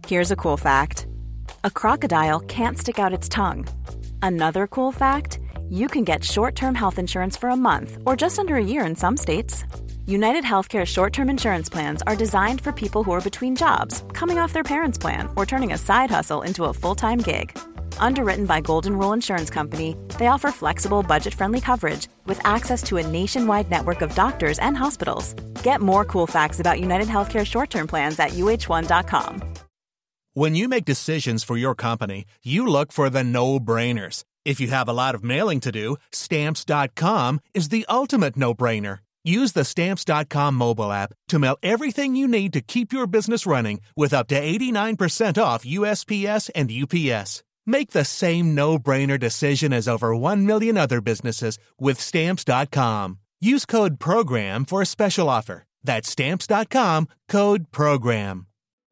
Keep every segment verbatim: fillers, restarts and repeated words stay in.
Here's a cool fact. A crocodile can't stick out its tongue. Another cool fact, you can get short-term health insurance for a month or just under a year in some states. United Healthcare short-term insurance plans are designed for people who are between jobs, coming off their parents' plan, or turning a side hustle into a full-time gig. Underwritten by Golden Rule Insurance Company, they offer flexible, budget-friendly coverage with access to a nationwide network of doctors and hospitals. Get more cool facts about United Healthcare short-term plans at U H one dot com. When you make decisions for your company, you look for the no-brainers. If you have a lot of mailing to do, Stamps dot com is the ultimate no-brainer. Use the Stamps dot com mobile app to mail everything you need to keep your business running with up to eighty-nine percent off U S P S and U P S. Make the same no-brainer decision as over one million other businesses with Stamps dot com. Use code PROGRAM for a special offer. That's Stamps dot com, code PROGRAM.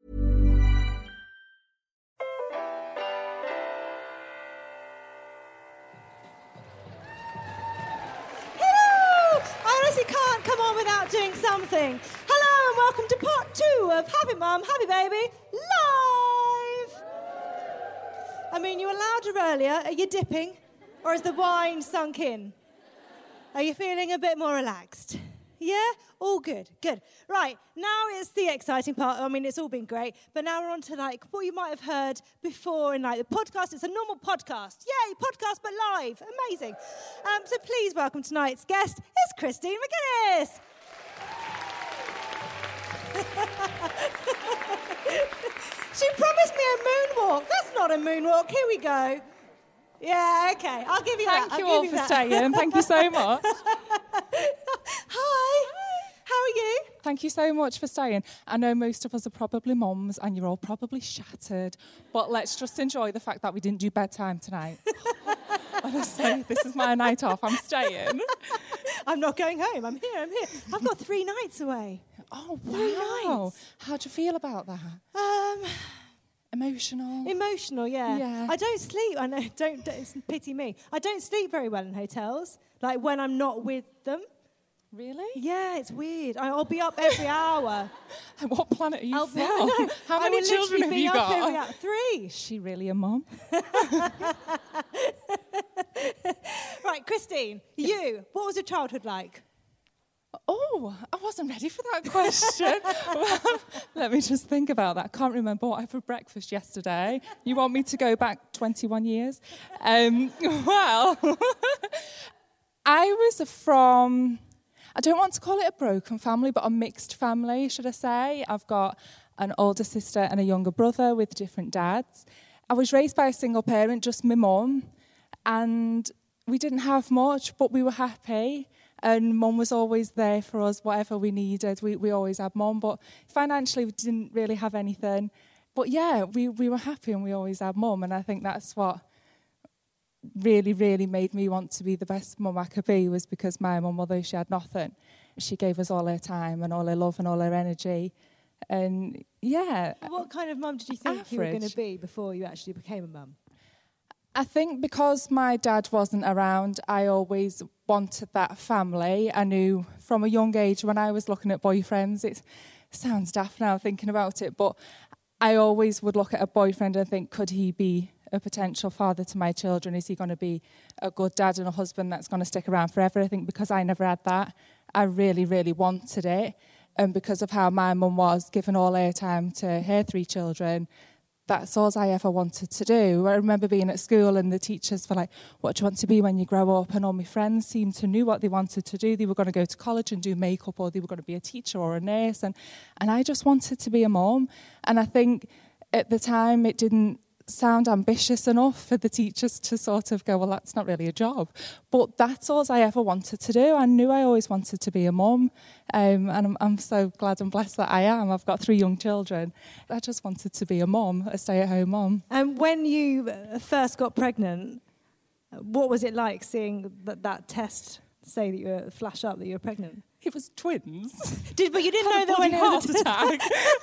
Can't come on without doing something. Hello and welcome to part two of Happy Mum, Happy Baby live. I mean, you were louder earlier. Are you dipping? Or has the wine sunk in? Are you feeling a bit more relaxed? Yeah? All good. Good. Right. Now it's the exciting part. I mean, it's all been great. But now we're on to, like, what you might have heard before in, like, the podcast. It's a normal podcast. Yay, podcast, but live. Amazing. Um, so please welcome tonight's guest. It's Christine McGuinness. She promised me a moonwalk. That's not a moonwalk. Here we go. Yeah, okay. I'll give you Thank that. Thank you I'll all give for you that. staying. Thank you so much. Hi. How are you? Thank you so much for staying. I know most of us are probably mums and you're all probably shattered, but let's just enjoy the fact that we didn't do bedtime tonight. Honestly, this is my night off. I'm staying. I'm not going home. I'm here. I'm here. I've got three nights away. Oh, Three wow. nights. How do you feel about that? Um... Emotional? Emotional, yeah. Yeah. I don't sleep. I know, don't, don't pity me. I don't sleep very well in hotels, like when I'm not with them. Really? Yeah, it's weird. I'll be up every hour. What planet are you I'll from? be, no, How I many will children have be you up got? Every hour. Three. Is she really a mum? Right, Christine, you, what was your childhood like? Oh, I wasn't ready for that question. Well, let me just think about that. I can't remember what I had for breakfast yesterday. You want me to go back twenty-one years? Um, well, I was from, I don't want to call it a broken family, but a mixed family, should I say. I've got an older sister and a younger brother with different dads. I was raised by a single parent, just my mum, and we didn't have much, but we were happy. And Mum was always there for us, whatever we needed. We we always had Mum, but financially we didn't really have anything. But yeah, we, we were happy and we always had Mum. And I think that's what really, really made me want to be the best mum I could be, was because my mum, although she had nothing, she gave us all her time and all her love and all her energy. And yeah. What kind of mum did you think average. you were going to be before you actually became a mum? I think because my dad wasn't around, I always wanted that family. I knew from a young age when I was looking at boyfriends, it sounds daft now thinking about it, but I always would look at a boyfriend and think, could he be a potential father to my children? Is he going to be a good dad and a husband that's going to stick around forever? I think because I never had that, I really, really wanted it. And because of how my mum was, giving all her time to her three children, that's all I ever wanted to do. I remember being at school and the teachers were like, what do you want to be when you grow up? And all my friends seemed to know what they wanted to do. They were going to go to college and do makeup, or they were going to be a teacher or a nurse. And, and I just wanted to be a mum. And I think at the time it didn't sound ambitious enough for the teachers to sort of go, well, that's not really a job. But that's all I ever wanted to do. I knew I always wanted to be a mum. Um, and I'm, I'm so glad and blessed that I am. I've got three young children. I just wanted to be a mum, a stay-at-home mum. And when you first got pregnant, what was it like seeing that, that test say that you were, flash up that you were pregnant? It was twins. Did but you didn't know that when it heart was attack.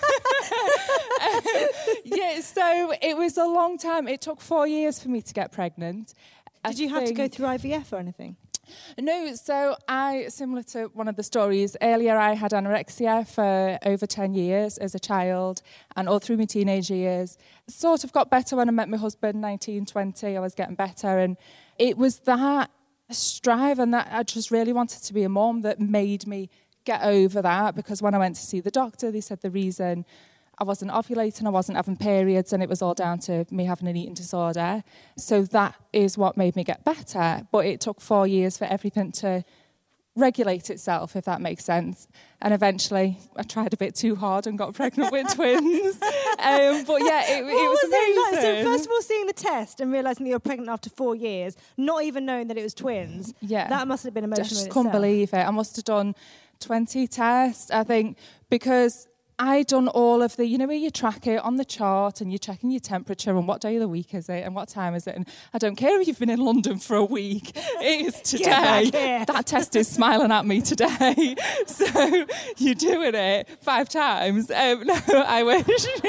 um, yeah, so it was a long time. It took four years for me to get pregnant. Did I you have to go think- through I V F or anything? No, so I, similar to one of the stories, earlier I had anorexia for over ten years as a child and all through my teenage years. Sort of got better when I met my husband, nineteen, twenty, I was getting better. And it was that strive and that I just really wanted to be a mom that made me get over that, because when I went to see the doctor, they said the reason I wasn't ovulating, I wasn't having periods, and it was all down to me having an eating disorder. So that is what made me get better. But it took four years for everything to regulate itself, if that makes sense. And eventually, I tried a bit too hard and got pregnant with twins. Um, but yeah, it, it was, was amazing. It like? So first of all, seeing the test and realising that you were pregnant after four years, not even knowing that it was twins, yeah, that must have been emotional. Just in couldn't itself. believe it. I must have done twenty tests, I think, because I done all of the, you know, where you track it on the chart and you're checking your temperature and what day of the week is it and what time is it. And I don't care if you've been in London for a week, it is today. That test is smiling at me today. So you're doing it five times. Um, no, I wish.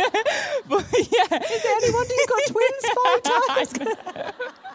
But yeah. Is there any wonder you've got twins five times?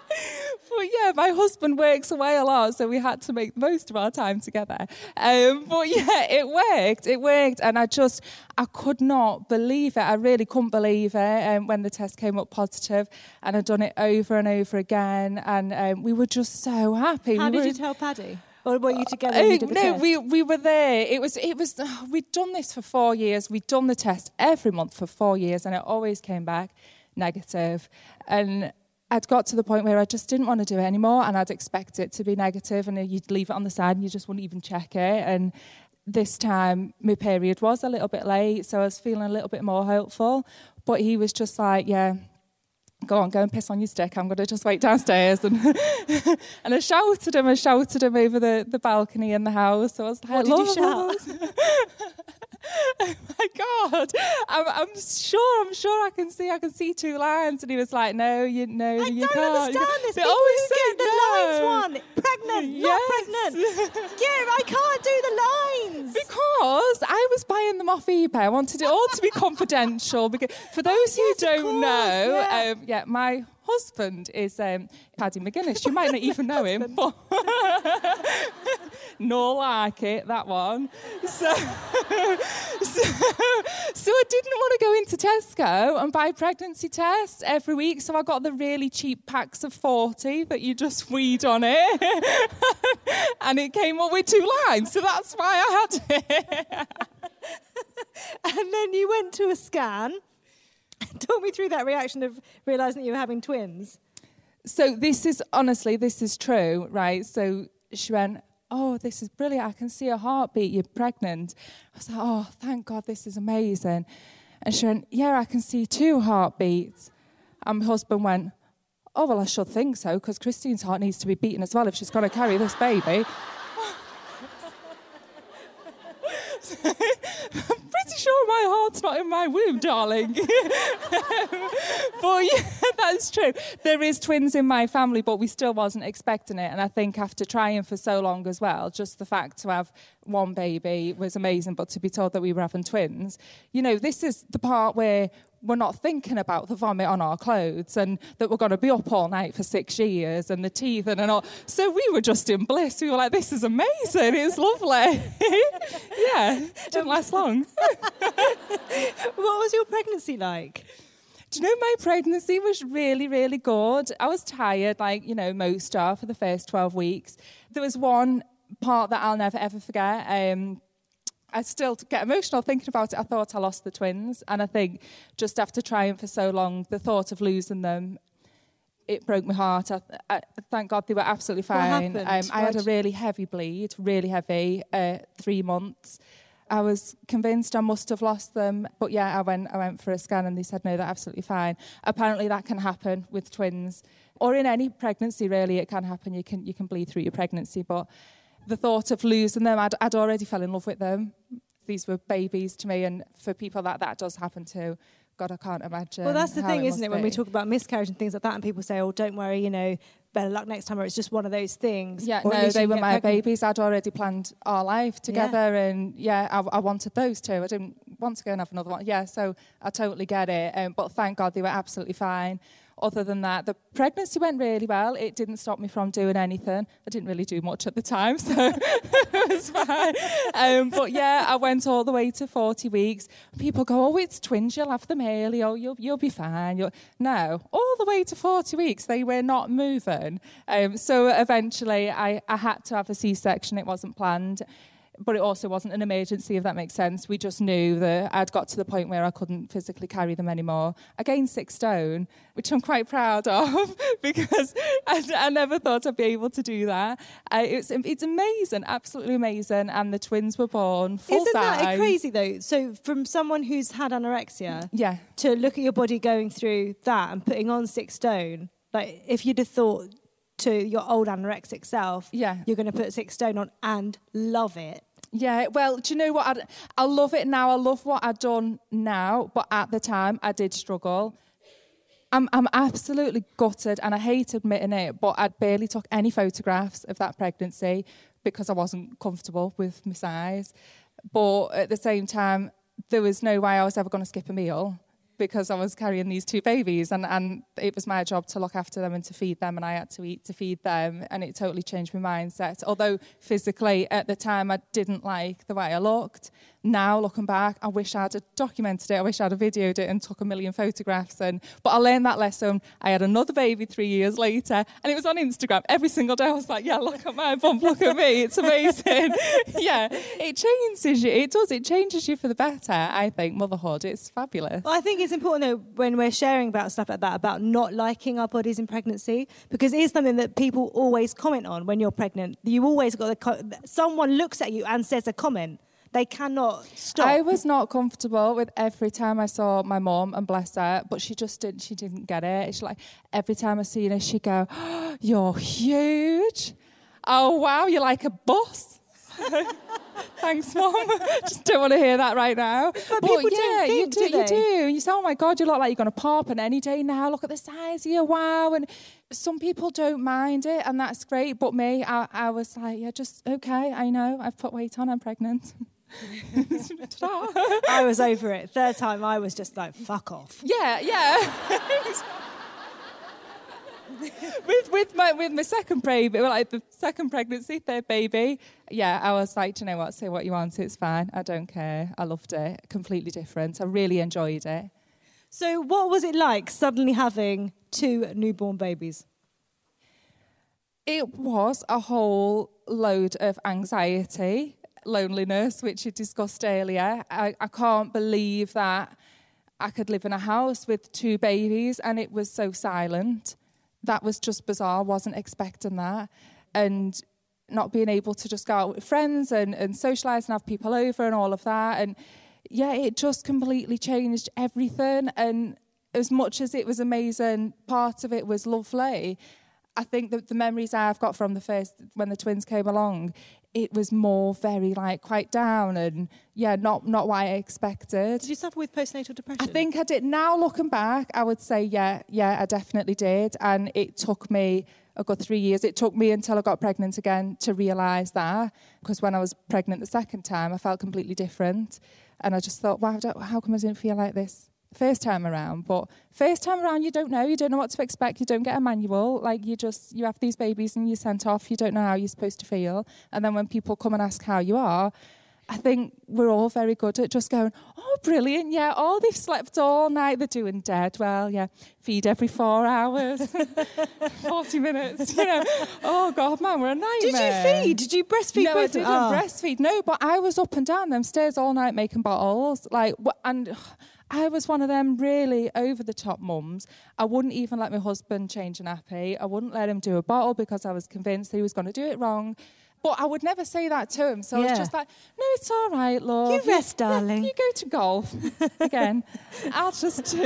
But yeah, my husband works away a lot, so we had to make the most of our time together. Um, but yeah, it worked, it worked. And I just, I could not believe it. I really couldn't believe it um, when the test came up positive. And I'd done it over and over again. And um, we were just so happy. How we did were, you tell Paddy? Or were you together uh, when you did the no, test? we we were there. It was, it was, oh, we'd done this for four years. We'd done the test every month for four years. And it always came back negative. And I'd got to the point where I just didn't want to do it anymore, and I'd expect it to be negative, and you'd leave it on the side and you just wouldn't even check it. And this time my period was a little bit late, so I was feeling a little bit more hopeful. But he was just like, yeah, go on, go and piss on your stick. I'm going to just wait downstairs. And and I shouted him, I shouted him over the, the balcony in the house. So I was like, what did you shout? Oh my God, I'm, I'm sure, I'm sure I can see, I can see two lines. And he was like, no, you know, I you don't can't. understand this. They People always who say get the no. lines one, pregnant, Yes. not pregnant. Yeah, I can't do the lines. Because I was buying them off eBay. I wanted it all to be confidential. Because for those who Yes, of don't course, know, yeah. Um, yeah, my husband is um, Paddy McGuinness. You might not even know him, but no like it, that one. So, so, so I didn't want to go into Tesco and buy pregnancy tests every week, so I got the really cheap packs of forty that you just weed on it. And it came up with two lines, so that's why I had it. And then you went to a scan. Talk me through that reaction of realising that you were having twins. So this is, honestly, this is true, right? So she went, oh, this is brilliant. I can see a heartbeat. You're pregnant. I was like, oh, thank God, this is amazing. And she went, yeah, I can see two heartbeats. And my husband went, oh, well, I should think so, because Christine's heart needs to be beating as well if she's going to carry this baby. I'm pretty sure my heart's not in my womb, darling. But yeah, that's true. There is twins in my family, but we still wasn't expecting it. And I think after trying for so long as well, just the fact to have one baby was amazing, but to be told that we were having twins, you know, this is the part where we're not thinking about the vomit on our clothes and that we're going to be up all night for six years and the teeth and, and all. So we were just in bliss. We were like, this is amazing. It's lovely. Yeah, it didn't last long. What was your pregnancy like? Do you know, my pregnancy was really, really good. I was tired, like, you know, most are for the first twelve weeks. There was one part that I'll never, ever forget. Um, I still get emotional thinking about it. I thought I lost the twins. And I think just after trying for so long, the thought of losing them, it broke my heart. I, I, thank God they were absolutely fine. What Um, happened? I had a really heavy bleed, really heavy, uh, three months. I was convinced I must have lost them. But yeah, I went I went for a scan and they said, no, they're absolutely fine. Apparently that can happen with twins. Or in any pregnancy, really, it can happen. You can you can bleed through your pregnancy. But the thought of losing them, I'd, I'd already fell in love with them. These were babies to me, and for people that that does happen to, God, I can't imagine. Well, that's the how thing, it isn't it? must When we be. talk about miscarriage and things like that, and people say, oh, don't worry, you know, better luck next time, or it's just one of those things. Yeah, Or at no, least you they can were get my pregnant. babies. I'd already planned our life together, and yeah, I, I wanted those two. I didn't want to go and have another one. Yeah, so I totally get it. Um, but thank God they were absolutely fine. other than that, the pregnancy went really well. It didn't stop me from doing anything. I didn't really do much at the time, so it was fine. Um, but yeah, I went all the way to forty weeks. People go, oh, it's twins, you'll have them early, oh, you'll, you'll be fine. You'll... No, all the way to forty weeks, they were not moving. Um, so eventually I, I had to have a C-section. It wasn't planned. But it also wasn't an emergency, if that makes sense. We just knew that I'd got to the point where I couldn't physically carry them anymore. I gained six stone, which I'm quite proud of, because I, I never thought I'd be able to do that. Uh, it's it's amazing, absolutely amazing. And the twins were born full Isn't size. that crazy, though? So from someone who's had anorexia, yeah, to look at your body going through that and putting on six stone, like if you'd have thought to your old anorexic self, yeah, you're going to put six stone on and love it. Yeah, well, do you know what? I'd, I love it now. I love what I've done now, but at the time, I did struggle. I'm, I'm absolutely gutted, and I hate admitting it, but I barely took any photographs of that pregnancy because I wasn't comfortable with my size. But at the same time, there was no way I was ever going to skip a meal, because I was carrying these two babies, and, and it was my job to look after them and to feed them, and I had to eat to feed them, and it totally changed my mindset. Although physically at the time I didn't like the way I looked. Now looking back, I wish I'd have documented it. I wish I'd have videoed it and took a million photographs. And but I learned that lesson. I had another baby three years later, and it was on Instagram every single day. I was like, yeah, look at my bump, look at me. It's amazing. Yeah, it changes you. It does. It changes you for the better, I think, motherhood. It's fabulous. Well, I think it's important, though, when we're sharing about stuff like that, about not liking our bodies in pregnancy, because it is something that people always comment on when you're pregnant. You always got the co- someone looks at you and says a comment. They cannot stop. I was not comfortable with every time I saw my mum, and bless her, but she just didn't, she didn't get it. She like, every time I see her, she'd go, oh, you're huge. Oh, wow, you're like a bus. Thanks, Mum. Just don't want to hear that right now. But, but people yeah, don't think, you do, do you do. You say, oh my God, you look like you're going to pop, and any day now, look at the size of you, wow. And some people don't mind it, and that's great. But me, I, I was like, yeah, just okay, I know, I've put weight on, I'm pregnant. I was over it. Third time, I was just like, fuck off. Yeah, yeah. with with my with my second baby, like the second pregnancy, third baby, yeah, I was like, do you know what? Say what you want, it's fine. I don't care. I loved it. Completely different. I really enjoyed it. So, what was it like suddenly having two newborn babies? It was a whole load of anxiety, loneliness, which you discussed earlier. I, I can't believe that I could live in a house with two babies and it was so silent. That was just bizarre. Wasn't expecting that. And not being able to just go out with friends and, and socialise and have people over and all of that. And yeah, it just completely changed everything. And as much as it was amazing, part of it was lovely. I think that the memories I've got from the first, when the twins came along, it was more very like quite down and yeah, not not what I expected. Did you suffer with postnatal depression? I think I did. Now looking back, I would say yeah, yeah, I definitely did. And it took me a good three years. It took me until I got pregnant again to realise that, because when I was pregnant the second time, I felt completely different. And I just thought, wow, how come I didn't feel like this first time around? But first time around, you don't know. You don't know what to expect. You don't get a manual. Like, you just, you have these babies and you're sent off. You don't know how you're supposed to feel. And then when people come and ask how you are, I think we're all very good at just going, oh, brilliant, yeah, oh, they've slept all night, they're doing dead well, yeah, feed every four hours, forty minutes, you know. Oh, God, man, we're a nightmare. Did you feed? Did you breastfeed? No, both I didn't oh. breastfeed, no, but I was up and down them stairs all night making bottles, like, and I was one of them really over-the-top mums. I wouldn't even let my husband change a nappy. I wouldn't let him do a bottle because I was convinced he was going to do it wrong. But I would never say that to him. So yeah. I was just like, no, it's all right, love. You rest, you, darling. You go to golf again. I'll just do,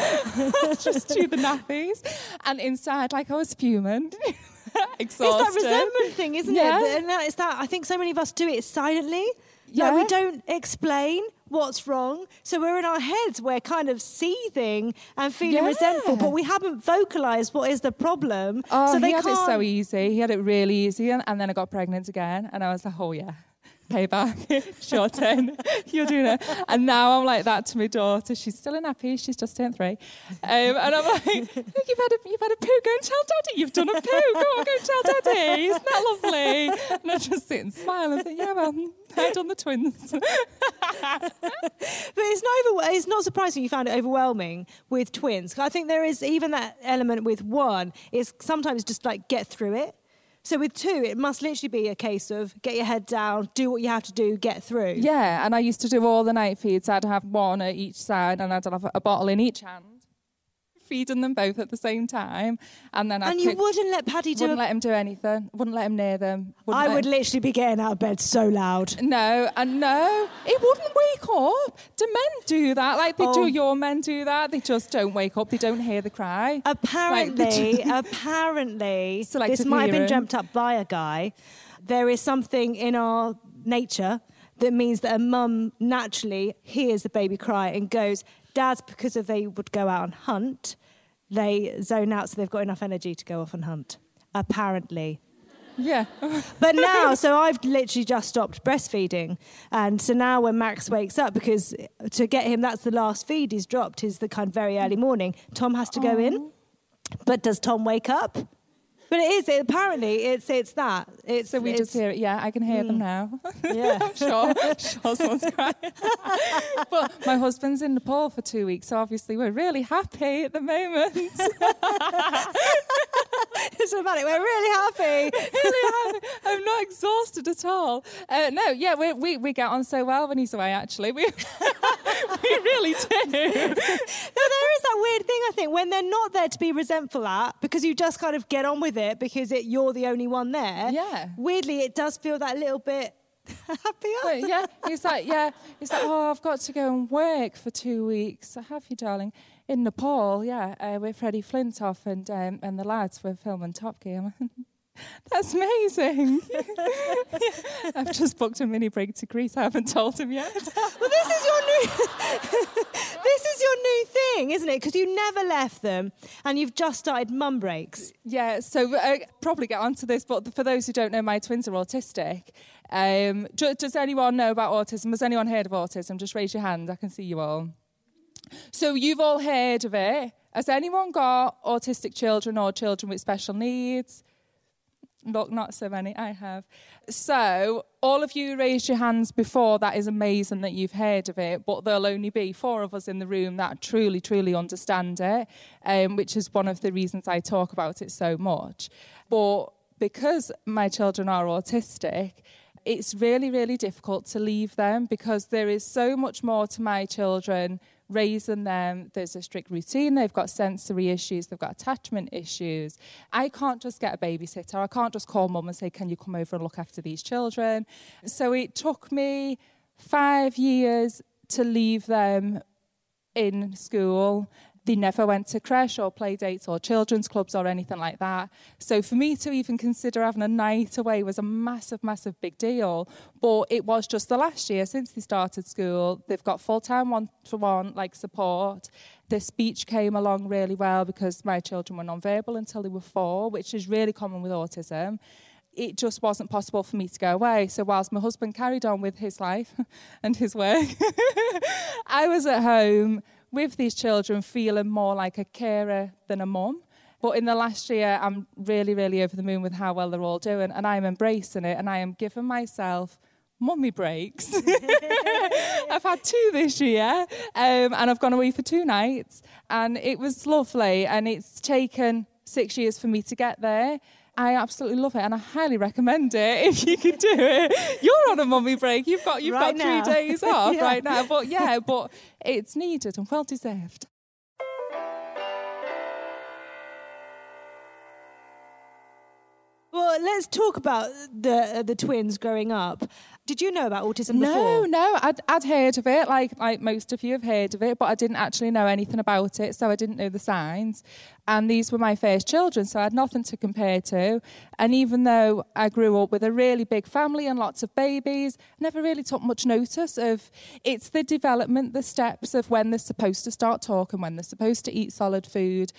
I'll just do the nappies. And inside, like, I was fuming. Exhausted. It's that resentment thing, isn't yeah. it? And it's that, I think so many of us do it silently. Yeah. Like, we don't explain what's wrong. So we're in our heads, we're kind of seething and feeling yeah. resentful, but we haven't vocalised what is the problem. Oh, so they he had can't... it so easy. He had it really easy. And, and then I got pregnant again. And I was like, oh, yeah. Payback. It's your turn. You're doing it. And now I'm like that to my daughter. She's still in happy. She's just turned three. Um, and I'm like, look, you've had, a, you've had a poo. Go and tell Daddy you've done a poo. Go on, go and tell Daddy. Isn't that lovely? And I just sit and smile and think, yeah, well, I've done the twins. But it's not, over, it's not surprising you found it overwhelming with twins. I think there is even that element with one. It's sometimes just like get through it. So with two, it must literally be a case of get your head down, do what you have to do, get through. Yeah, and I used to do all the night feeds. I'd have one at each side and I'd have a bottle in each hand, feeding them both at the same time. And then I'd And you pick, wouldn't let Paddy do wouldn't a... let him do anything. Wouldn't let him near them. I let would him... literally be getting out of bed so loud. No, and no, it wouldn't wake up. Do men do that? Like they Oh. do your men do that? They just don't wake up. They don't hear the cry. Apparently, Like, apparently, Selective this might have been hearing. dreamt up by a guy. There is something in our nature that means that a mum naturally hears the baby cry and goes, Dad's, because of they would go out and hunt, they zone out so they've got enough energy to go off and hunt. Apparently. Yeah. But now, so I've literally just stopped breastfeeding. And so now when Max wakes up, because to get him, that's the last feed he's dropped, is the kind of very early morning, Tom has to go in. But does Tom wake up? But it is, it, apparently, it's it's that. It's, So we it's, just hear it. Yeah, I can hear them now. Yeah. I'm sure. sure someone's crying. But my husband's in Nepal for two weeks, so obviously we're really happy at the moment. It's about it. We're really happy. really happy. I'm not exhausted at all. Uh, no, yeah, we, we we get on so well when he's away, actually. We, we really do. No, there is that weird thing, I think, when they're not there to be resentful at, because you just kind of get on with it because it, you're the only one there. Yeah. Weirdly, it does feel that little bit happier. But yeah, he's like, yeah, he's like, oh, I've got to go and work for two weeks. I have you, darling. In Nepal, yeah, uh, with Freddie Flintoff and um, and the lads were filming Top Gear. That's amazing. Yeah. I've just booked a mini break to Greece. I haven't told him yet. Well, this is your new, this is your new thing, isn't it? Because you never left them, and you've just started mum breaks. Yeah, so uh, probably get onto this, but for those who don't know, my twins are autistic. Um, do, does anyone know about autism? Has anyone heard of autism? Just raise your hand. I can see you all. So you've all heard of it. Has anyone got autistic children or children with special needs? Look, not so many. I have. So all of you raised your hands before. That is amazing that you've heard of it, but there'll only be four of us in the room that truly, truly understand it, um, which is one of the reasons I talk about it so much. But because my children are autistic, it's really, really difficult to leave them because there is so much more to my children raising them. There's a strict routine. They've got sensory issues. They've got attachment issues. I can't just get a babysitter. I can't just call mum and say, can you come over and look after these children? So it took me five years to leave them in school. They never went to creche or play dates or children's clubs or anything like that. So for me to even consider having a night away was a massive, massive big deal. But it was just the last year since they started school. They've got full-time one-to-one like support. The speech came along really well because my children were non-verbal until they were four, which is really common with autism. It just wasn't possible for me to go away. So whilst my husband carried on with his life and his work, I was at home with these children feeling more like a carer than a mum. But in the last year, I'm really, really over the moon with how well they're all doing, and I'm embracing it, and I am giving myself mummy breaks. I've had two this year, um, and I've gone away for two nights, and it was lovely, and it's taken six years for me to get there. I absolutely love it, and I highly recommend it if you could do it. You're on a mummy break. You've got you've Right got now. three days off Yeah. right now. But yeah, but it's needed and well deserved. Well, let's talk about the uh, the twins growing up. Did you know about autism No, before? no, I'd, I'd heard of it, like like most of you have heard of it, but I didn't actually know anything about it, so I didn't know the signs. And these were my first children, so I had nothing to compare to. And even though I grew up with a really big family and lots of babies, I never really took much notice of it's the development, the steps of when they're supposed to start talking, when they're supposed to eat solid food.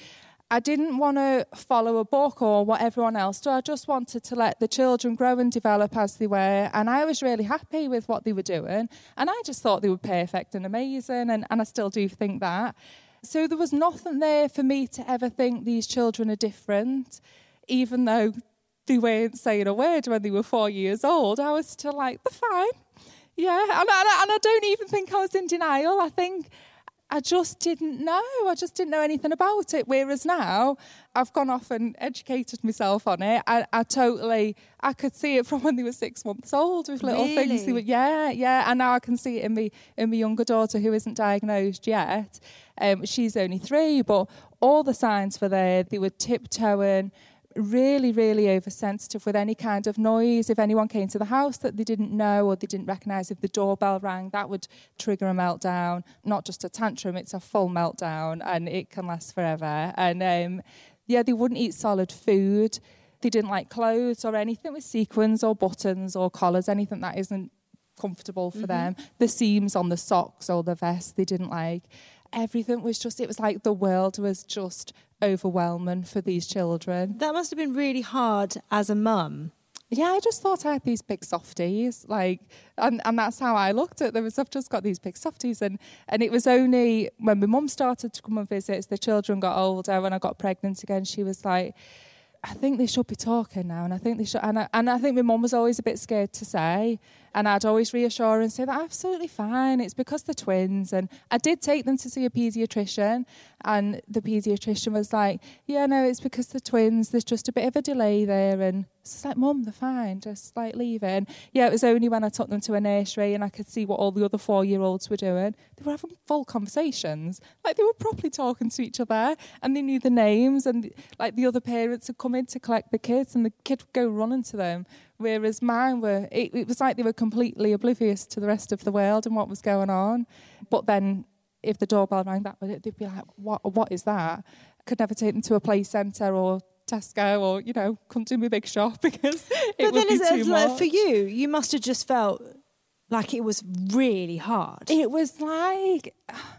I didn't want to follow a book or what everyone else did. I just wanted to let the children grow and develop as they were. And I was really happy with what they were doing. And I just thought they were perfect and amazing. And, and I still do think that. So there was nothing there for me to ever think these children are different, even though they weren't saying a word when they were four years old. I was still like, they're fine. Yeah. And, and, and I don't even think I was in denial. I think I just didn't know. I just didn't know anything about it. Whereas now, I've gone off and educated myself on it. I, I totally, I could see it from when they were six months old with little really? things. They were, yeah, yeah. And now I can see it in me in my younger daughter who isn't diagnosed yet. Um, she's only three, but all the signs were there. They were tiptoeing, really, really oversensitive with any kind of noise. If anyone came to the house that they didn't know or they didn't recognise, if the doorbell rang, that would trigger a meltdown. Not just a tantrum, it's a full meltdown, and it can last forever. And um, yeah, they wouldn't eat solid food. They didn't like clothes or anything with sequins or buttons or collars, anything that isn't comfortable for mm-hmm. them. The seams on the socks or the vest, they didn't like. Everything was just, it was like the world was just overwhelming for these children. That must have been really hard as a mum. Yeah, I just thought I had these big softies, like, and, and that's how I looked at them. I've just got these big softies, and, and it was only when my mum started to come and visit, as the children got older, when I got pregnant again, she was like, I think they should be talking now, and I think they should, and I, and I think my mum was always a bit scared to say, and I'd always reassure her and say that absolutely fine, it's because they're twins. And I did take them to see a paediatrician, and the paediatrician was like, yeah, no, it's because they're twins, there's just a bit of a delay there. And it's like, Mum, they're fine, just like leave it. And yeah, it was only when I took them to a nursery and I could see what all the other four-year-olds were doing. They were having full conversations, like they were properly talking to each other, and they knew the names, and like the other parents had come in to collect the kids, and the kid would go running to them. Whereas mine were, it, it was like they were completely oblivious to the rest of the world and what was going on. But then if the doorbell rang, that would, they'd be like, what, what is that? I could never take them to a play centre or Tesco, or, you know, couldn't do my big shop because it but would then be is too it, much. For you, you must have just felt like it was really hard. It was like,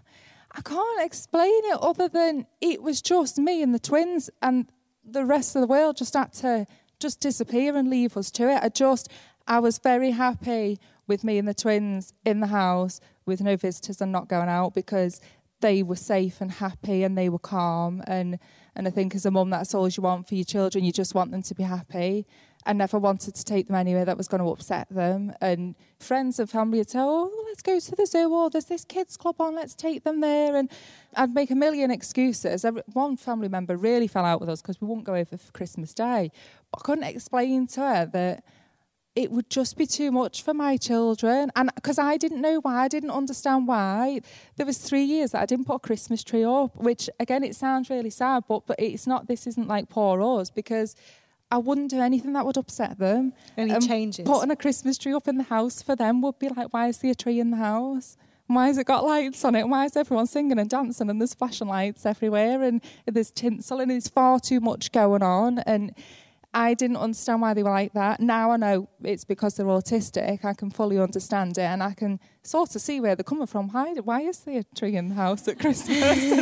I can't explain it other than it was just me and the twins, and the rest of the world just had to just disappear and leave us to it. I just, I was very happy with me and the twins in the house with no visitors and not going out, because they were safe and happy and they were calm. And, and I think as a mum, that's all you want for your children. You just want them to be happy. I never wanted to take them anywhere that was going to upset them. And friends and family would say, oh, let's go to the zoo, or there's this kids club on, let's take them there. And I'd make a million excuses. Every, one family member really fell out with us because we wouldn't go over for Christmas Day. But I couldn't explain to her that it would just be too much for my children. And because I didn't know why, I didn't understand why. There was three years that I didn't put a Christmas tree up, which, again, it sounds really sad, but, but it's not, this isn't like poor us, because I wouldn't do anything that would upset them. Any um, changes? Putting a Christmas tree up in the house for them would be like, why is there a tree in the house? Why has it got lights on it? Why is everyone singing and dancing, and there's flashing lights everywhere, and there's tinsel, and there's far too much going on? And I didn't understand why they were like that. Now I know it's because they're autistic. I can fully understand it, and I can sort of see where they're coming from. Why, why is there a tree in the house at Christmas?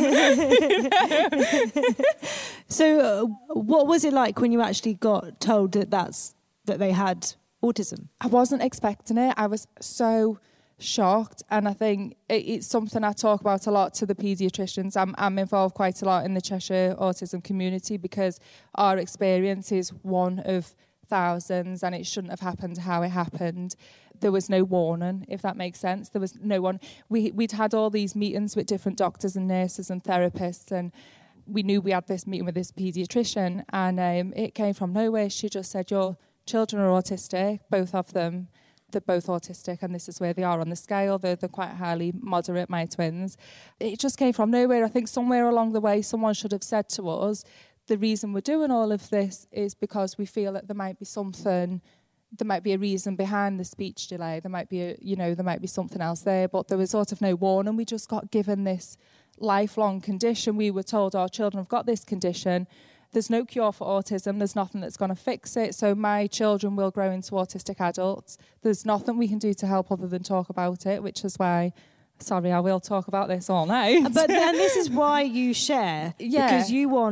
So uh, what was it like when you actually got told that that's that they had autism? I wasn't expecting it. I was so shocked, and I think it, it's something I talk about a lot to the paediatricians. I'm, I'm involved quite a lot in the Cheshire autism community, because our experience is one of thousands, and it shouldn't have happened how it happened. There was no warning, if that makes sense. There was no one. We, we'd had all these meetings with different doctors and nurses and therapists, and we knew we had this meeting with this paediatrician, and um, it came from nowhere. She just said, your children are autistic, both of them. They're both autistic, and this is where they are on the scale. They're, they're quite highly moderate, my twins. It just came from nowhere. I think somewhere along the way, someone should have said to us, the reason we're doing all of this is because we feel that there might be something, there might be a reason behind the speech delay. There might be, a, you know, there might be something else there, but there was sort of no warning. We just got given this lifelong condition. We were told our children have got this condition. There's no cure for autism. There's nothing that's going to fix it. So my children will grow into autistic adults. There's nothing we can do to help other than talk about it, which is why, sorry, I will talk about this all night. But then this is why you share. Yeah. Because you want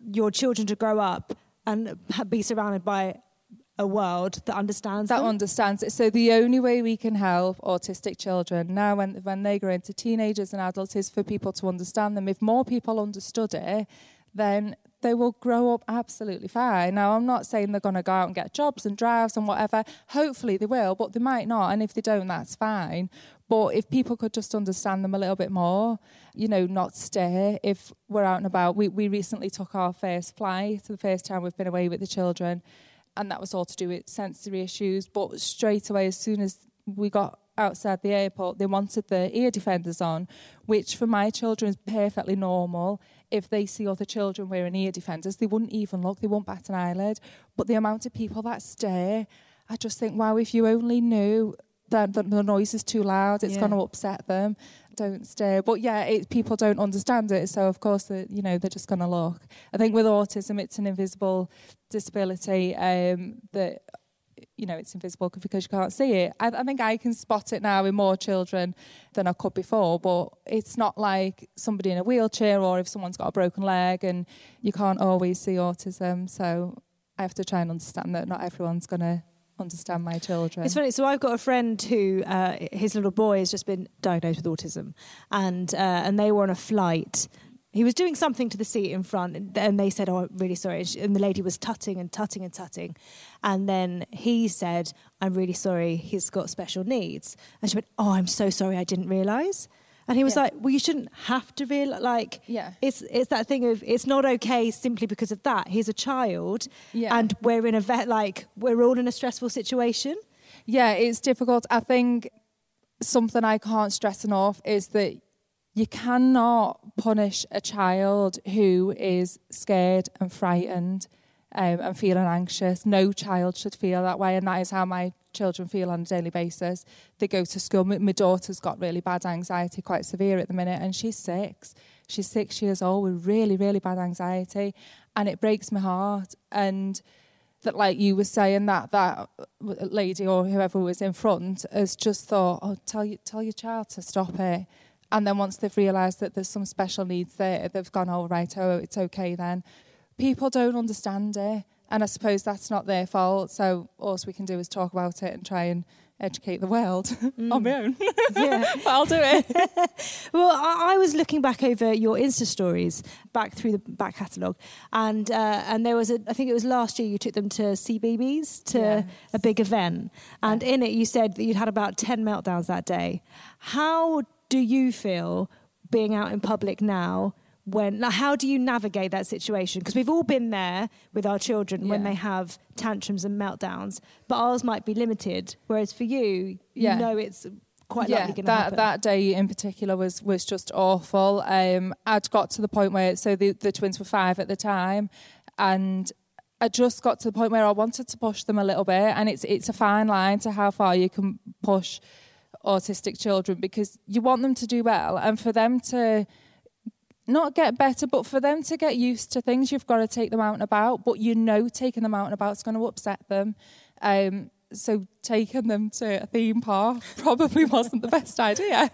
your children to grow up and be surrounded by a world that understands that them. understands it. So the only way we can help autistic children now when when they grow into teenagers and adults is for people to understand them. If more people understood it, then they will grow up absolutely fine. Now, I'm not saying they're going to go out and get jobs and drives and whatever. Hopefully they will, but they might not. And if they don't, that's fine. But if people could just understand them a little bit more, you know, not stare if we're out and about. We, we recently took our first flight, the first time we've been away with the children. And that was all to do with sensory issues. But straight away, as soon as we got outside the airport, they wanted the ear defenders on, which for my children is perfectly normal. If they see other children wearing ear defenders, they wouldn't even look, they won't bat an eyelid. But the amount of people that stare, I just think, wow, if you only knew that the noise is too loud, it's yeah. going to upset them. Don't stare. But yeah, it, people don't understand it, so of course, the, you know, they're just going to look. I think with autism, it's an invisible disability um, that, you know, it's invisible because you can't see it. I, I think I can spot it now in more children than I could before, but it's not like somebody in a wheelchair or if someone's got a broken leg, and you can't always see autism. So I have to try and understand that not everyone's going to understand my children. It's funny. So I've got a friend who uh, his little boy has just been diagnosed with autism, and uh, and they were on a flight. He was doing something to the seat in front, and, and they said, "Oh, I'm really sorry." And, she, and the lady was tutting and tutting and tutting, and then he said, "I'm really sorry. He's got special needs." And she went, "Oh, I'm so sorry. I didn't realise." And he was yeah. like, "Well, you shouldn't have to realize. Like, yeah. it's it's that thing of it's not okay simply because of that. He's a child, yeah. and we're in a vet. Like, we're all in a stressful situation." Yeah, it's difficult. I think something I can't stress enough is that you cannot punish a child who is scared and frightened um, and feeling anxious. No child should feel that way, and that is how my children feel on a daily basis. They go to school. My, my daughter's got really bad anxiety, quite severe at the minute, and she's six. She's six years old with really, really bad anxiety, and it breaks my heart. And that, like you were saying, that that lady or whoever was in front has just thought, "Oh, tell you, tell your child to stop it." And then once they've realised that there's some special needs there, they've gone, "Oh, right, oh, it's okay then." People don't understand it. And I suppose that's not their fault. So all we can do is talk about it and try and educate the world mm. on my own. Yeah. But I'll do it. Well, I, I was looking back over your Insta stories, back through the back catalogue. And uh, and there was, a, I think it was last year, you took them to C B B S, to yes. a big event. And yeah. in it, you said that you'd had about ten meltdowns that day. How do you feel being out in public now? When, like, how do you navigate that situation? Because we've all been there with our children yeah. when they have tantrums and meltdowns, but ours might be limited. Whereas for you, yeah. you know it's quite yeah, likely going to that, happen. That day in particular was was just awful. Um, I'd got to the point where, so the, the twins were five at the time, and I just got to the point where I wanted to push them a little bit, and it's it's a fine line to how far you can push autistic children, because you want them to do well, and for them to not get better, but for them to get used to things, you've got to take them out and about. But you know taking them out and about is going to upset them. Um, so taking them to a theme park probably wasn't the best idea.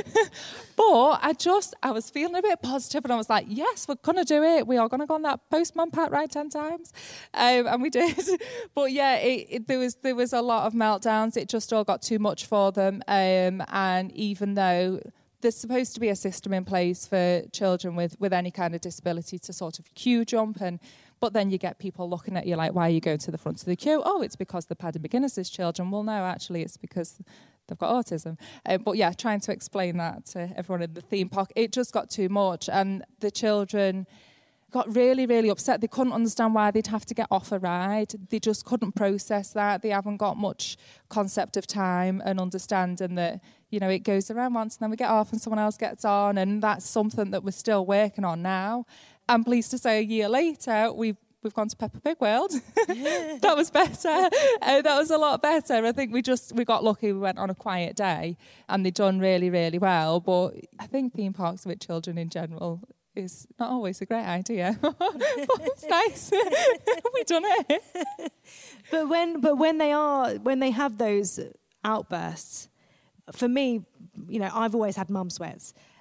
But I just, I was feeling a bit positive, and I was like, yes, we're going to do it. We are going to go on that postman pat ride ten times. Um, and we did. But yeah, it, it, there was there was a lot of meltdowns. It just all got too much for them. Um, and even though there's supposed to be a system in place for children with, with any kind of disability to sort of queue jump, and but then you get people looking at you like, why are you going to the front of the queue? Oh, it's because they're padding beginners as children. Well, no, actually, it's because they've got autism. Um, but yeah, trying to explain that to everyone in the theme park, it just got too much. And the children got really, really upset. They couldn't understand why they'd have to get off a ride. They just couldn't process that. They haven't got much concept of time and understanding that, you know, it goes around once and then we get off and someone else gets on, and that's something that we're still working on now. I'm pleased to say a year later, we've we've gone to Peppa Pig World. Yeah. That was better. Uh, that was a lot better. I think we just, we got lucky. We went on a quiet day and they'd done really, really well. But I think theme parks with children in general is not always a great idea. But it's nice. We've done it. But when, but when they are, when they have those outbursts, for me, you know, I've always had mum sweats.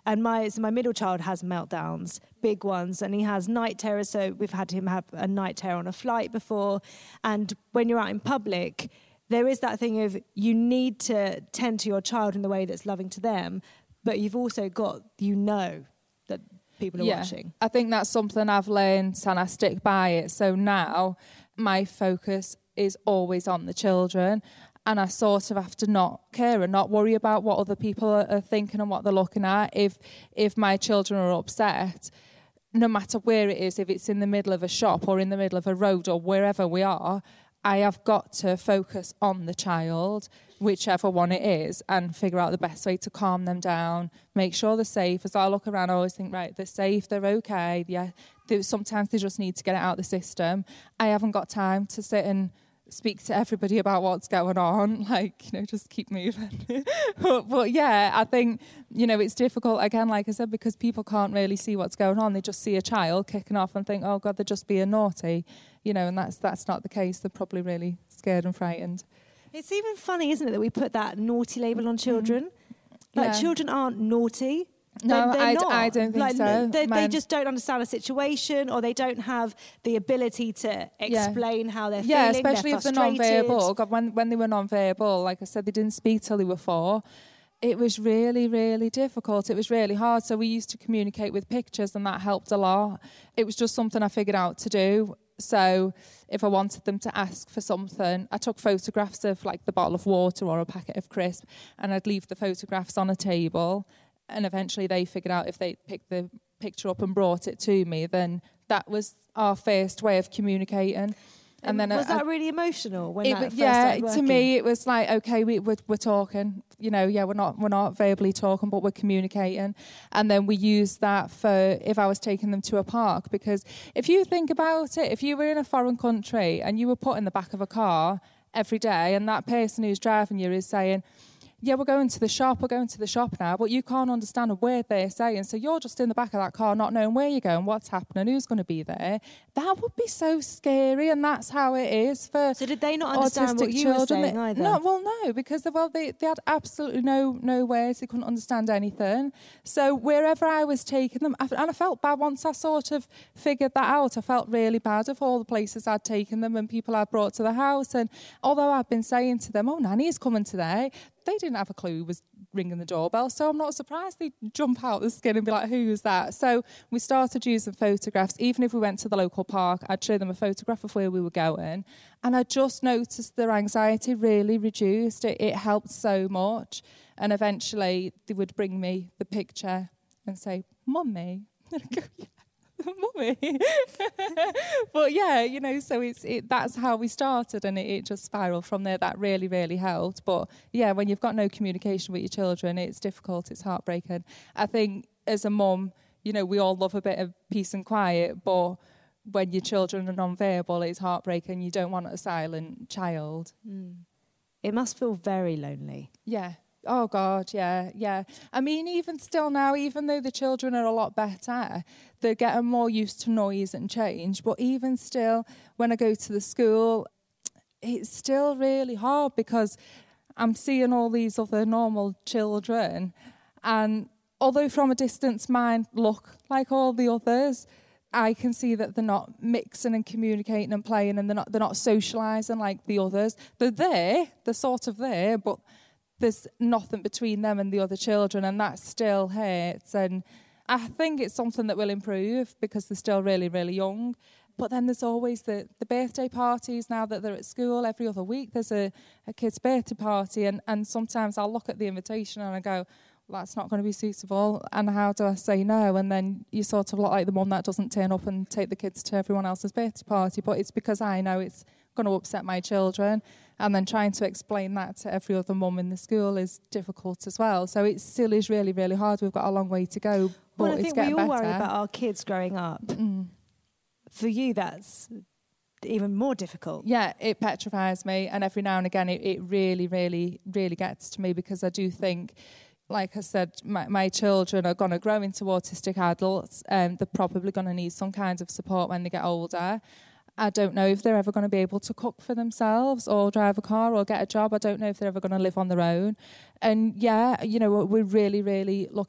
And my so my middle child has meltdowns, big ones, and he has night terrors. So we've had him have a night terror on a flight before. And when you're out in public, there is that thing of you need to tend to your child in the way that's loving to them, but you've also got, you know, that people are yeah, watching. I think that's something I've learned and I stick by it. So now my focus is always on the children, and I sort of have to not care and not worry about what other people are, are thinking and what they're looking at. If if my children are upset, no matter where it is, if it's in the middle of a shop or in the middle of a road or wherever we are, I have got to focus on the child, whichever one it is, and figure out the best way to calm them down, make sure they're safe. As I look around, I always think, right, they're safe, they're okay. Yeah, they, sometimes they just need to get it out of the system. I haven't got time to sit and speak to everybody about what's going on, like, you know, just keep moving. but, but yeah, I think, you know, it's difficult, again, like I said, because people can't really see what's going on. They just see a child kicking off and think, oh God, they're just being naughty, you know, and that's that's not the case. They're probably really scared and frightened. It's even funny, isn't it, that we put that naughty label on children? Mm. Like, yeah. children aren't naughty. No, they're, they're I, not. I don't think like, so. They, they Man. just don't understand a situation, or they don't have the ability to explain yeah. how they're yeah, feeling. Yeah, especially they're if they're frustrated. non-verbal. God, when, when they were non-verbal, like I said, they didn't speak till they were four. It was really, really difficult. It was really hard. So we used to communicate with pictures, and that helped a lot. It was just something I figured out to do. So if I wanted them to ask for something, I took photographs of like the bottle of water or a packet of crisp, and I'd leave the photographs on a table. And eventually they figured out if they picked the picture up and brought it to me, then that was our first way of communicating. And then was I, that really emotional when it, that first yeah, started to working? me it was like, okay, we, we're, we're talking, you know, yeah, we're not we're not verbally talking, but we're communicating. And then we used that for if I was taking them to a park, because if you think about it, if you were in a foreign country and you were put in the back of a car every day, and that person who's driving you is saying, yeah, we're going to the shop, we're going to the shop now, but you can't understand a word they're saying. So you're just in the back of that car not knowing where you're going, what's happening, who's going to be there. That would be so scary, and that's how it is for So did they not understand what you children. were saying either? No, well, no, because they, well, they, they had absolutely no, no words. They couldn't understand anything. So wherever I was taking them, and I felt bad once I sort of figured that out. I felt really bad of all the places I'd taken them and people I'd brought to the house. And although I'd been saying to them, oh, Nanny's coming today, they didn't have a clue who was ringing the doorbell, so I'm not surprised they'd jump out the skin and be like, who's that? So we started using photographs. Even if we went to the local park, I'd show them a photograph of where we were going, and I just noticed their anxiety really reduced. It, it helped so much, and eventually they would bring me the picture and say, Mummy. And I'd go, yeah. Mummy. But yeah, you know, so it's it that's how we started, and it, it just spiraled from there. That really, really helped. But yeah, when you've got no communication with your children, it's difficult, it's heartbreaking. I think as a mum, you know, we all love a bit of peace and quiet, but when your children are non-verbal, it's heartbreaking. You don't want a silent child. Mm. It must feel very lonely. Yeah. Oh, God, yeah, yeah. I mean, even still now, even though the children are a lot better, they're getting more used to noise and change. But even still, when I go to the school, it's still really hard because I'm seeing all these other normal children. And although from a distance mine look like all the others, I can see that they're not mixing and communicating and playing, and they're not, they're not socialising like the others. They're there, they're sort of there, but there's nothing between them and the other children, and that still hurts. And I think it's something that will improve because they're still really, really young. But then there's always the, the birthday parties now that they're at school. Every other week there's a, a kid's birthday party, and, and sometimes I'll look at the invitation and I go, well, that's not going to be suitable, and how do I say no? And then you sort of look like the mum that doesn't turn up and take the kids to everyone else's birthday party, but it's because I know it's going to upset my children. And then trying to explain that to every other mum in the school is difficult as well. So it still is really, really hard. We've got a long way to go, but well, I it's think getting we all better. worry about our kids growing up. Mm. For you, that's even more difficult. Yeah, it petrifies me. And every now and again, it, it really, really, really gets to me, because I do think, like I said, my, my children are going to grow into autistic adults. Um, they're probably going to need some kind of support when they get older. I don't know if they're ever going to be able to cook for themselves or drive a car or get a job. I don't know if they're ever going to live on their own. And yeah, you know, we're really, really lucky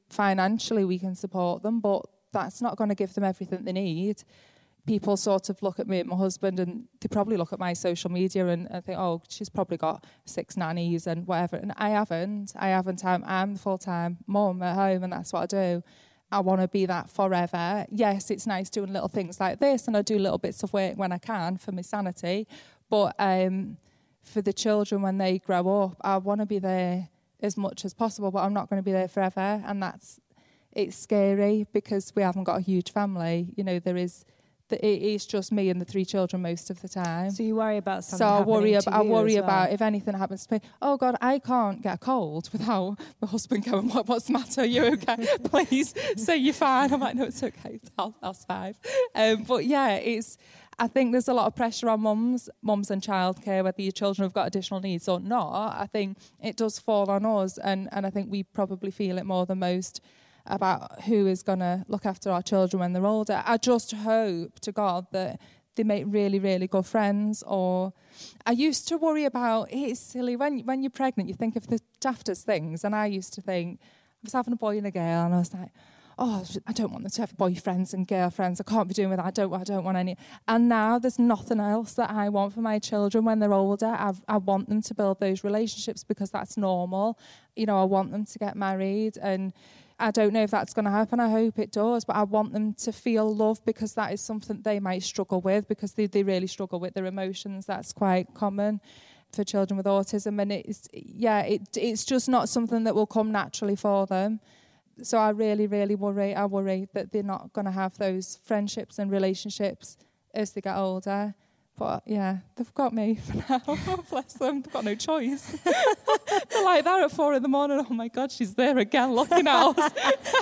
financially we can support them, but that's not going to give them everything they need. People sort of look at me and my husband, and they probably look at my social media and, and think, oh, she's probably got six nannies and whatever. And I haven't. I haven't. I'm, I'm the full-time mum at home, and that's what I do. I want to be that forever. Yes, it's nice doing little things like this, and I do little bits of work when I can for my sanity. But um, for the children, when they grow up, I want to be there as much as possible, but I'm not going to be there forever. And that's, it's scary because we haven't got a huge family. You know, there is... It is just me and the three children most of the time. So you worry about something So I happening worry, to ab- I you worry as well. about if anything happens to me. Oh, God, I can't get a cold without my husband going, what, what's the matter? Are you okay? Please say you're fine. I'm like, no, it's okay. I'll, I'll survive. Um, but, yeah, it's... I think there's a lot of pressure on mums, mums and childcare, whether your children have got additional needs or not. I think it does fall on us, and, and I think we probably feel it more than most about who is going to look after our children when they're older. I just hope to God that they make really, really good friends. Or I used to worry about, it's silly, when, when you're pregnant, you think of the daftest things. And I used to think, I was having a boy and a girl, and I was like, oh, I don't want them to have boyfriends and girlfriends. I can't be doing with that. I don't, I don't want any. And now there's nothing else that I want for my children when they're older. I, I want them to build those relationships because that's normal. You know, I want them to get married, and I don't know if that's going to happen. I hope it does, but I want them to feel love because that is something they might struggle with, because they, they really struggle with their emotions. That's quite common for children with autism, and it's yeah, it it's just not something that will come naturally for them. So I really, really worry. I worry that they're not going to have those friendships and relationships as they get older. But yeah, they've got me for now. Bless them. They've got no choice. They're like that at four in the morning. Oh my God, she's there again looking at us.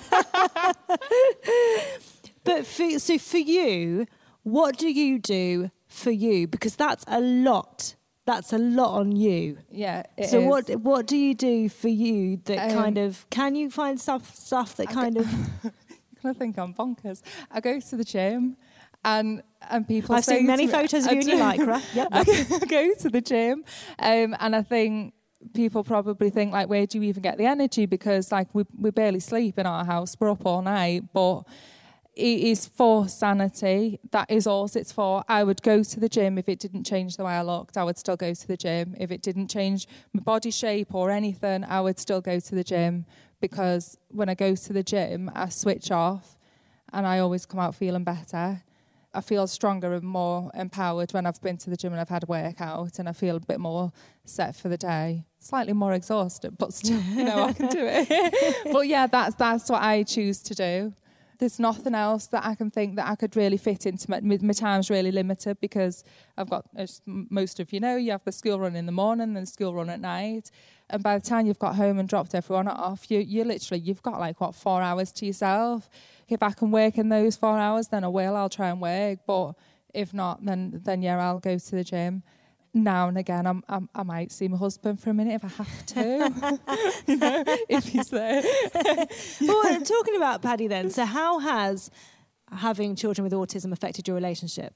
But for, so for you, what do you do for you? Because that's a lot. That's a lot on you. Yeah, it so is. what what do you do for you that Um, kind of, can you find stuff stuff that kind go, of... You're going to think I'm bonkers. I go to the gym. And and people I've say seen many to me, photos of I you in do. your lycra. Yep. I go to the gym, um, and I think people probably think, like, where do you even get the energy? Because, like, we we barely sleep in our house. We're up all night, but it is for sanity. That is all it's for. I would go to the gym if it didn't change the way I looked. I would still go to the gym. If it didn't change my body shape or anything, I would still go to the gym, because when I go to the gym, I switch off, and I always come out feeling better. I feel stronger and more empowered when I've been to the gym and I've had a workout, and I feel a bit more set for the day. Slightly more exhausted, but still, you know, I can do it. But yeah, that's that's what I choose to do. There's nothing else that I can think that I could really fit into. My, my time's really limited because I've got, as most of you know, you have the school run in the morning and the school run at night. And by the time you've got home and dropped everyone off, you you literally, you've got like, what, four hours to yourself. If I can work in those four hours, then I will. I'll try and work. But if not, then, then yeah, I'll go to the gym. Now and again, I'm, I'm, I might see my husband for a minute if I have to, you know, if he's there. Well, talking about Paddy then, so how has having children with autism affected your relationship?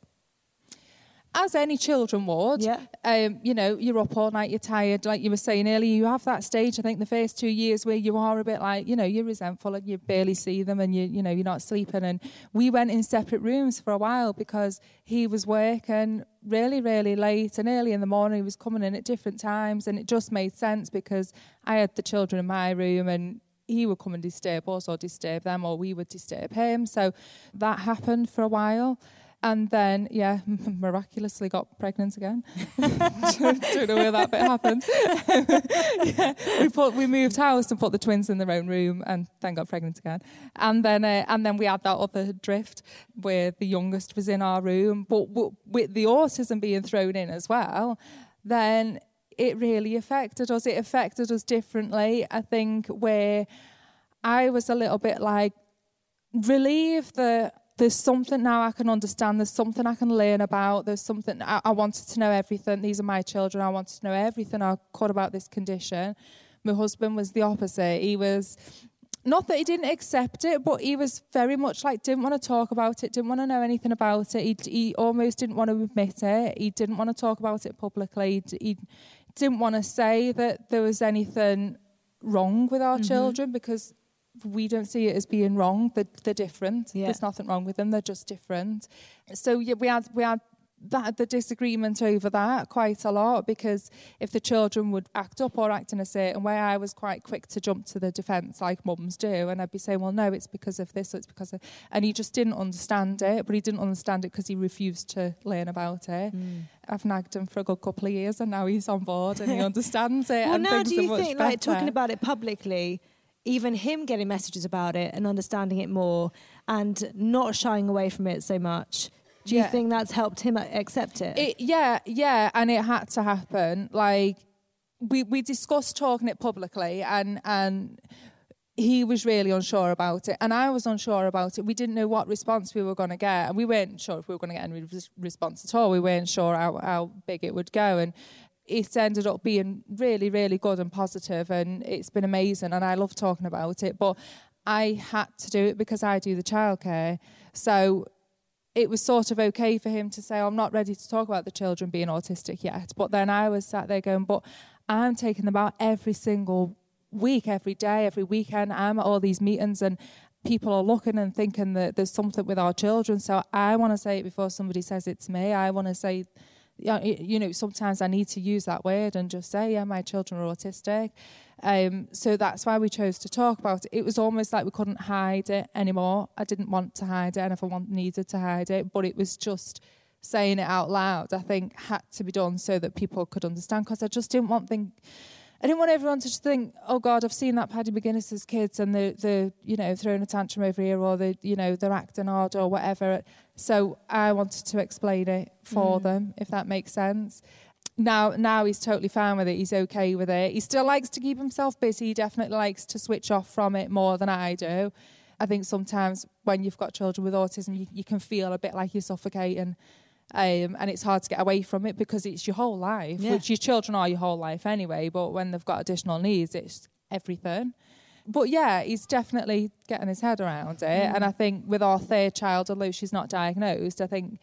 As any children would, Yeah. um, you know, you're up all night, you're tired. Like you were saying earlier, you have that stage, I think, the first two years where you are a bit like, you know, you're resentful and you barely see them, and, you you know, you're not sleeping. And we went in separate rooms for a while because he was working really, really late, and early in the morning he was coming in at different times, and it just made sense because I had the children in my room, and he would come and disturb us or disturb them, or we would disturb him. So that happened for a while. And then, yeah, miraculously got pregnant again. don't, don't know where that bit happened. yeah, we put we moved house and put the twins in their own room, and then got pregnant again. And then uh, and then we had that other drift where the youngest was in our room, but w- with the autism being thrown in as well, then it really affected us. It affected us differently. I think where I was a little bit like relieved that there's something now I can understand. There's something I can learn about. There's something I, I wanted to know everything. These are my children. I wanted to know everything I could about this condition. My husband was the opposite. He was, not that he didn't accept it, but he was very much like, didn't want to talk about it, didn't want to know anything about it. He, he almost didn't want to admit it. He didn't want to talk about it publicly. He, he didn't want to say that there was anything wrong with our mm-hmm. children, because we don't see it as being wrong. They're, they're different. Yeah. There's nothing wrong with them. They're just different. So yeah, we had we had that the disagreement over that quite a lot, because if the children would act up or act in a certain way, I was quite quick to jump to the defence like mums do, and I'd be saying, well, no, it's because of this, or it's because of... And he just didn't understand it, but he didn't understand it because he refused to learn about it. Mm. I've nagged him for a good couple of years, and now he's on board and he understands it. Well, and now things do you are much think, like, better. talking about it publicly, even him getting messages about it and understanding it more and not shying away from it so much... Do you yeah. think that's helped him accept it? it? Yeah, yeah, and it had to happen. Like, we we discussed talking it publicly, and and he was really unsure about it, and I was unsure about it. We didn't know what response we were going to get, and we weren't sure if we were going to get any res- response at all. We weren't sure how, how big it would go, and it ended up being really, really good and positive, and it's been amazing, and I love talking about it. But I had to do it because I do the childcare, so... It was sort of okay for him to say, oh, I'm not ready to talk about the children being autistic yet. But then I was sat there going, but I'm taking them out every single week, every day, every weekend. I'm at all these meetings and people are looking and thinking that there's something with our children. So I want to say it before somebody says it to me. I want to say, you know, sometimes I need to use that word and just say, yeah, my children are autistic. Um, so that's why we chose to talk about it. It was almost like we couldn't hide it anymore. I didn't want to hide it, and if I want, needed to hide it, but it was just saying it out loud, I think, had to be done so that people could understand, because I just didn't want think, I didn't want everyone to just think, oh God, I've seen that Paddy McGuinness's kids and they're, they're, you know, throwing a tantrum over here, or they, you know, they're acting hard or whatever. So I wanted to explain it for mm. them, if that makes sense. Now, now he's totally fine with it. He's okay with it. He still likes to keep himself busy. He definitely likes to switch off from it more than I do. I think sometimes when you've got children with autism, you, you can feel a bit like you're suffocating, um, and it's hard to get away from it because it's your whole life, yeah. which your children are your whole life anyway. But when they've got additional needs, it's everything. But yeah, he's definitely getting his head around it. Mm. And I think with our third child, although she's not diagnosed, I think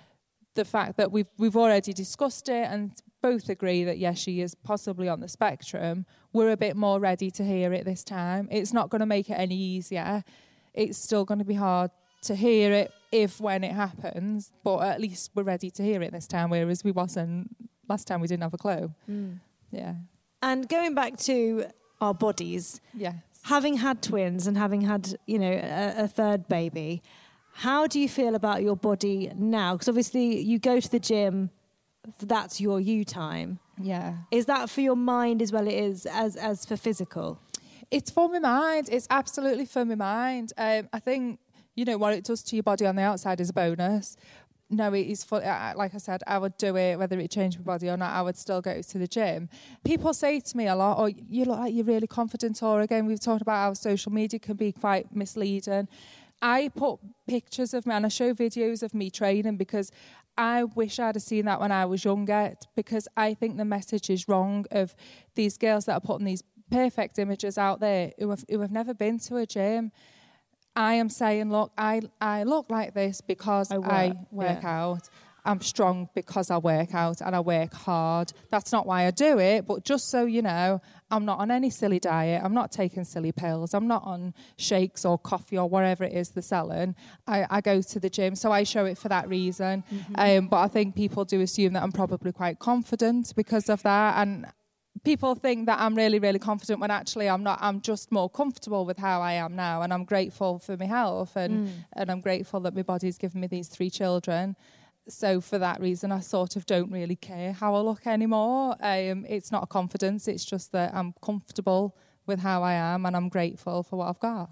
the fact that we've we've already discussed it and both agree that yes, she is possibly on the spectrum, we're a bit more ready to hear it this time. It's not going to make it any easier. It's still going to be hard to hear it if when it happens, but at least we're ready to hear it this time, whereas we wasn't last time. We didn't have a clue. Mm. Yeah. And going back to our bodies, yes. having had twins and having had, you know, a, a third baby, how do you feel about your body now? Because obviously you go to the gym, that's your you time. Yeah. Is that for your mind as well it is as, as for physical? It's for my mind. It's absolutely for my mind. Um, I think, you know, what it does to your body on the outside is a bonus. No, it is for, like I said, I would do it, whether it changed my body or not, I would still go to the gym. People say to me a lot, oh, you look like you're really confident, or again, we've talked about how social media can be quite misleading. I put pictures of me and I show videos of me training because I wish I'd have seen that when I was younger, because I think the message is wrong of these girls that are putting these perfect images out there who have, who have never been to a gym. I am saying, look, I, I look like this because I work, I work yeah. out. I'm strong because I work out and I work hard. That's not why I do it, but just so you know, I'm not on any silly diet. I'm not taking silly pills. I'm not on shakes or coffee or whatever it is they're selling. I, I go to the gym, so I show it for that reason. Mm-hmm. Um, but I think people do assume that I'm probably quite confident because of that, and people think that I'm really, really confident when actually I'm not. I'm just more comfortable with how I am now, and I'm grateful for my health, and, mm. and I'm grateful that my body's given me these three children. So for that reason, I sort of don't really care how I look anymore. Um, it's not a confidence, it's just that I'm comfortable with how I am and I'm grateful for what I've got.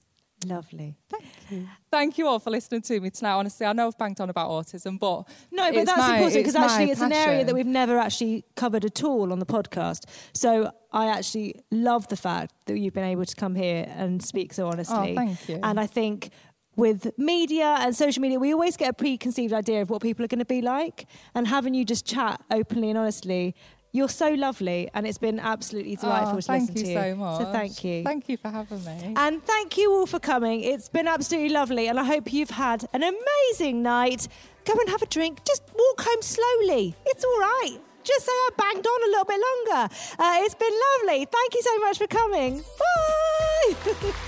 Lovely. Thank you. Thank you all for listening to me tonight. Honestly, I know I've banged on about autism, but no, but that's my, important because actually it's passion. An area that we've never actually covered at all on the podcast. So I actually love the fact that you've been able to come here and speak so honestly. Oh, thank you. And I think with media and social media, we always get a preconceived idea of what people are going to be like. And having you just chat openly and honestly, you're so lovely, and it's been absolutely delightful oh, to listen to you. Thank you so much. So thank you. Thank you for having me. And thank you all for coming. It's been absolutely lovely, and I hope you've had an amazing night. Go and have a drink. Just walk home slowly. It's all right. Just say I banged on a little bit longer. Uh, it's been lovely. Thank you so much for coming. Bye.